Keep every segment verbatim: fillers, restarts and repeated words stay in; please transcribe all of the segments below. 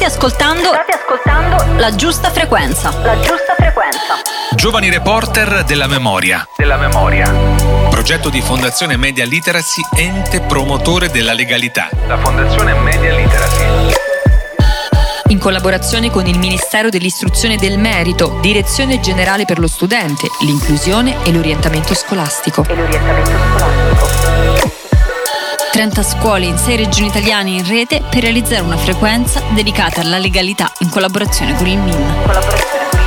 State ascoltando, state ascoltando La Giusta Frequenza. La Giusta Frequenza. Giovani reporter della memoria. Della memoria. Progetto di Fondazione Media Literacy, ente promotore della legalità. La Fondazione Media Literacy. In collaborazione con il Ministero dell'Istruzione e del Merito, Direzione Generale per lo Studente, l'Inclusione e l'Orientamento Scolastico. E l'orientamento scolastico. trenta scuole in sei regioni italiane in rete per realizzare una frequenza dedicata alla legalità in collaborazione con il M I N. Collaborazione con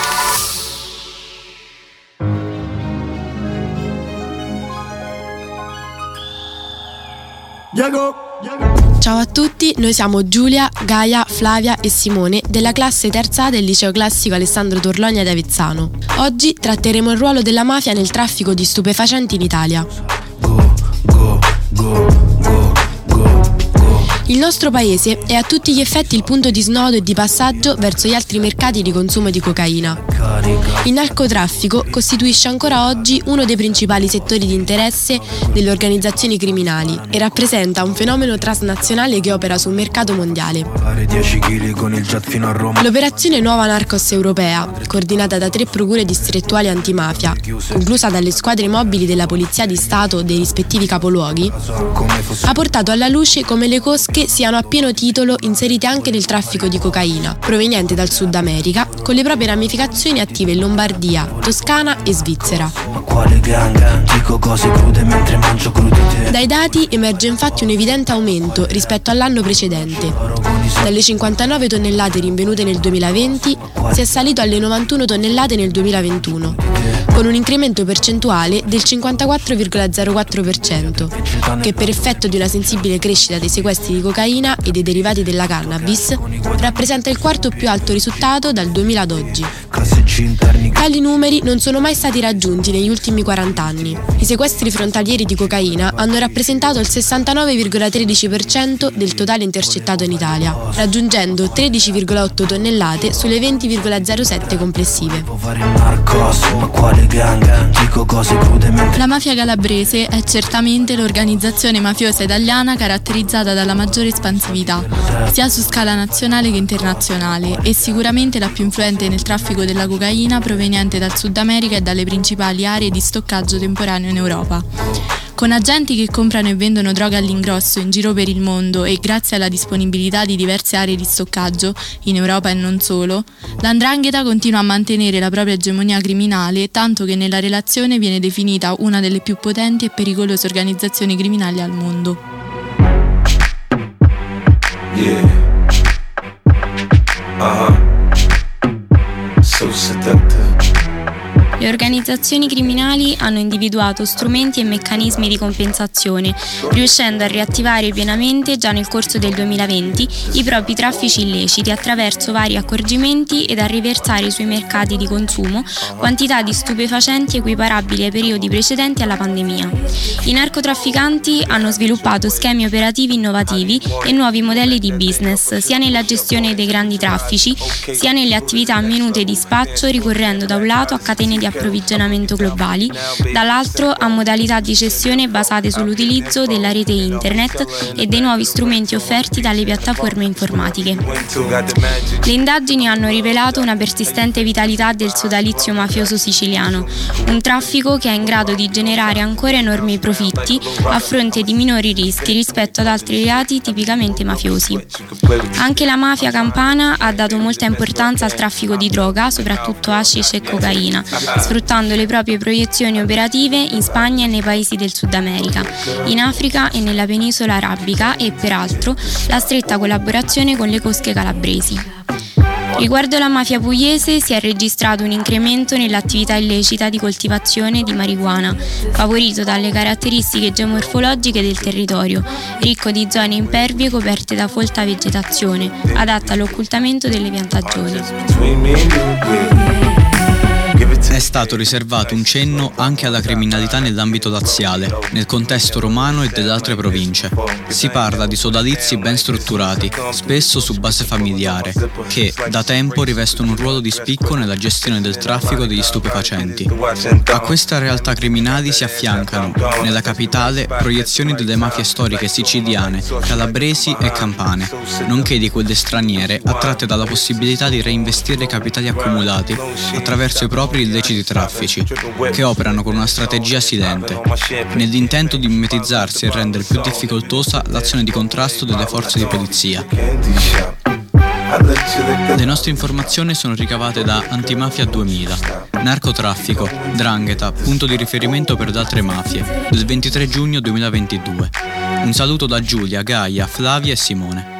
il M I N. Ciao a tutti, noi siamo Giulia, Gaia, Flavia e Simone della classe terza A del Liceo Classico Alessandro Torlonia di Avezzano. Oggi tratteremo il ruolo della mafia nel traffico di stupefacenti in Italia. Go, go, go, go, go. Il nostro paese è a tutti gli effetti il punto di snodo e di passaggio verso gli altri mercati di consumo di cocaina. Il narcotraffico costituisce ancora oggi uno dei principali settori di interesse delle organizzazioni criminali e rappresenta un fenomeno transnazionale che opera sul mercato mondiale. L'operazione Nuova Narcos Europea, coordinata da tre procure distrettuali antimafia, conclusa dalle squadre mobili della Polizia di Stato dei rispettivi capoluoghi, ha portato alla luce come le cosche siano a pieno titolo inserite anche nel traffico di cocaina, proveniente dal Sud America, con le proprie ramificazioni attive in Lombardia, Toscana e Svizzera. Dai dati emerge infatti un evidente aumento rispetto all'anno precedente. Dalle cinquantanove tonnellate rinvenute nel duemilaventi si è salito alle novantuno tonnellate nel duemilaventuno, con un incremento percentuale del cinquantaquattro virgola zero quattro per cento, che per effetto di una sensibile crescita dei sequestri di cocaina e dei derivati della cannabis rappresenta il quarto più alto risultato dal duemila ad oggi. Tali numeri non sono mai stati raggiunti negli ultimi quaranta anni. I sequestri frontalieri di cocaina hanno rappresentato il sessantanove virgola tredici per cento del totale intercettato in Italia, raggiungendo tredici virgola otto tonnellate sulle venti virgola zero sette complessive. La mafia calabrese è certamente l'organizzazione mafiosa italiana caratterizzata dalla maggiore espansività, sia su scala nazionale che internazionale, e sicuramente la più influente nel traffico della cocaina proveniente dal Sud America e dalle principali aree di stoccaggio temporaneo in Europa. Con agenti che comprano e vendono droga all'ingrosso in giro per il mondo e grazie alla disponibilità di diverse aree di stoccaggio, in Europa e non solo, la 'ndrangheta continua a mantenere la propria egemonia criminale, tanto che nella relazione viene definita una delle più potenti e pericolose organizzazioni criminali al mondo. Yeah. Uh-huh. So seductive. Le organizzazioni criminali hanno individuato strumenti e meccanismi di compensazione, riuscendo a riattivare pienamente già nel corso del duemilaventi i propri traffici illeciti attraverso vari accorgimenti ed a riversare sui mercati di consumo quantità di stupefacenti equiparabili ai periodi precedenti alla pandemia. I narcotrafficanti hanno sviluppato schemi operativi innovativi e nuovi modelli di business, sia nella gestione dei grandi traffici, sia nelle attività minute di spaccio, ricorrendo da un lato a catene di approvvigionamento globali, dall'altro a modalità di cessione basate sull'utilizzo della rete internet e dei nuovi strumenti offerti dalle piattaforme informatiche. Le indagini hanno rivelato una persistente vitalità del sodalizio mafioso siciliano, un traffico che è in grado di generare ancora enormi profitti a fronte di minori rischi rispetto ad altri reati tipicamente mafiosi. Anche la mafia campana ha dato molta importanza al traffico di droga, soprattutto hashish e cocaina, sfruttando le proprie proiezioni operative in Spagna e nei paesi del Sud America, in Africa e nella penisola arabica e, peraltro, la stretta collaborazione con le cosche calabresi. Riguardo alla mafia pugliese si è registrato un incremento nell'attività illecita di coltivazione di marijuana, favorito dalle caratteristiche geomorfologiche del territorio, ricco di zone impervie coperte da folta vegetazione, adatta all'occultamento delle piantagioni. È stato riservato un cenno anche alla criminalità nell'ambito laziale, nel contesto romano e delle altre province. Si parla di sodalizi ben strutturati, spesso su base familiare, che da tempo rivestono un ruolo di spicco nella gestione del traffico degli stupefacenti. A queste realtà criminali si affiancano, nella capitale, proiezioni delle mafie storiche siciliane, calabresi e campane, nonché di quelle straniere attratte dalla possibilità di reinvestire i capitali accumulati attraverso i propri illeciti traffici, che operano con una strategia silente, nell'intento di mimetizzarsi e rendere più difficoltosa l'azione di contrasto delle forze di polizia. Le nostre informazioni sono ricavate da Antimafia duemila, narcotraffico, 'ndrangheta, punto di riferimento per le altre mafie, del ventitré giugno duemilaventidue. Un saluto da Giulia, Gaia, Flavia e Simone.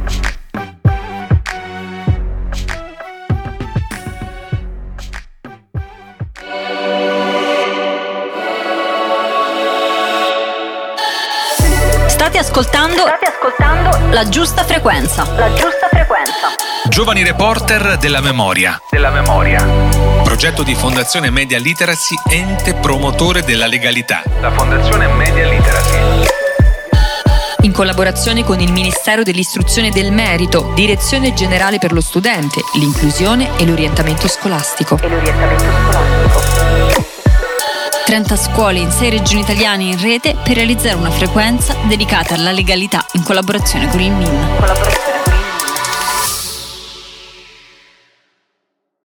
State ascoltando, State ascoltando la giusta frequenza. La giusta frequenza. Giovani reporter della memoria. Della memoria. Progetto di Fondazione Media Literacy, ente promotore della legalità. La Fondazione Media Literacy. In collaborazione con il Ministero dell'Istruzione e del Merito, Direzione Generale per lo Studente, l'Inclusione e l'Orientamento Scolastico. E l'orientamento scolastico. trenta scuole in sei regioni italiane in rete per realizzare una frequenza dedicata alla legalità in collaborazione con il M I N.